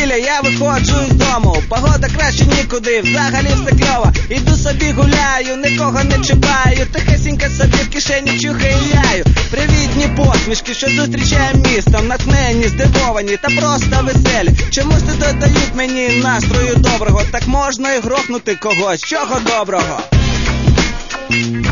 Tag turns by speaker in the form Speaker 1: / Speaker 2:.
Speaker 1: неділя, я виходжу із дому. Погода краще нікуди, взагалі все кльово. Іду собі гуляю, нікого не чіпаю, тихесенько собі в кишені чухаяю. Привітні посмішки, що зустрічає містом, натхнені, здивовані та просто веселі. Чомусь не додають мені настрою доброго, так можна і грохнути когось, чого доброго.